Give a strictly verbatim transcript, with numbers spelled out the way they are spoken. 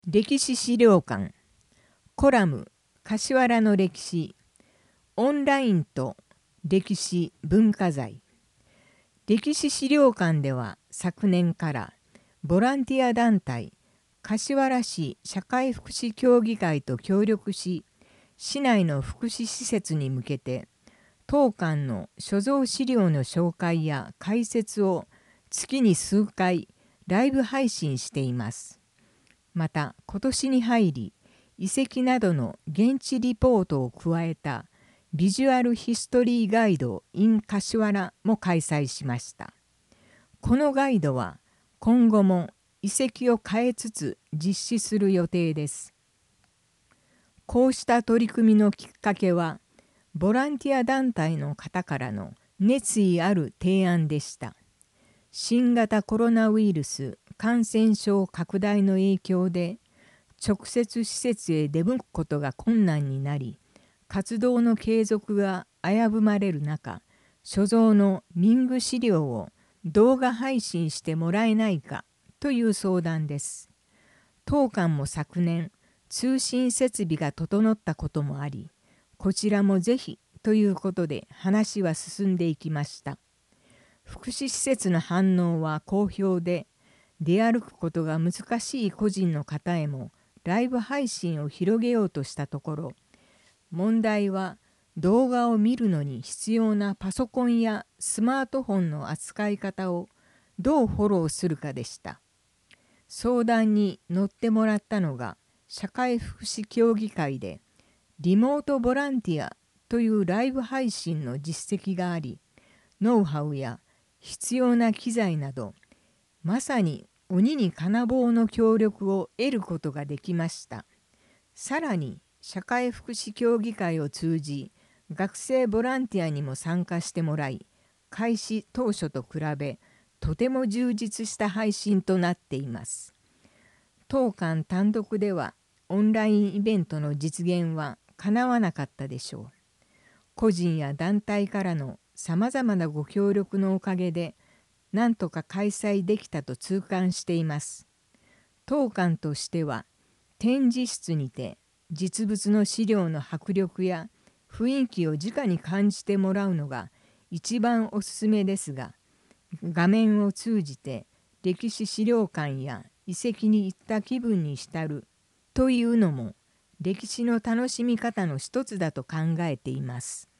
歴史資料館コラム柏原の歴史オンラインと歴史文化財。歴史資料館では昨年からボランティア団体柏原市社会福祉協議会と協力し、市内の福祉施設に向けて当館の所蔵資料の紹介や解説を月に数回ライブ配信しています。また今年に入り遺跡などの現地リポートを加えたビジュアルヒストリーガイド in 柏原も開催しました。このガイドは今後も遺跡を変えつつ実施する予定です。こうした取り組みのきっかけはボランティア団体の方からの熱意ある提案でした。新型コロナウイルス感染症拡大の影響で直接施設へ出向くことが困難になり、活動の継続が危ぶまれる中、所蔵の民具資料を動画配信してもらえないかという相談です。当館も昨年通信設備が整ったこともあり、こちらもぜひということで話は進んでいきました。福祉施設の反応は好評で、出歩くことが難しい個人の方へもライブ配信を広げようとしたところ、問題は動画を見るのに必要なパソコンやスマートフォンの扱い方をどうフォローするかでした。相談に乗ってもらったのが社会福祉協議会で、リモートボランティアというライブ配信の実績があり、ノウハウや必要な機材など、まさに鬼に金棒の協力を得ることができました。さらに社会福祉協議会を通じ、学生ボランティアにも参加してもらい、開始当初と比べとても充実した配信となっています。当館単独ではオンラインイベントの実現はかなわなかったでしょう。個人や団体からのさまざまなご協力のおかげで、なんとか開催できたと痛感しています。当館としては、展示室にて実物の資料の迫力や雰囲気を直に感じてもらうのが一番おすすめですが、画面を通じて歴史資料館や遺跡に行った気分に浸るというのも歴史の楽しみ方の一つだと考えています。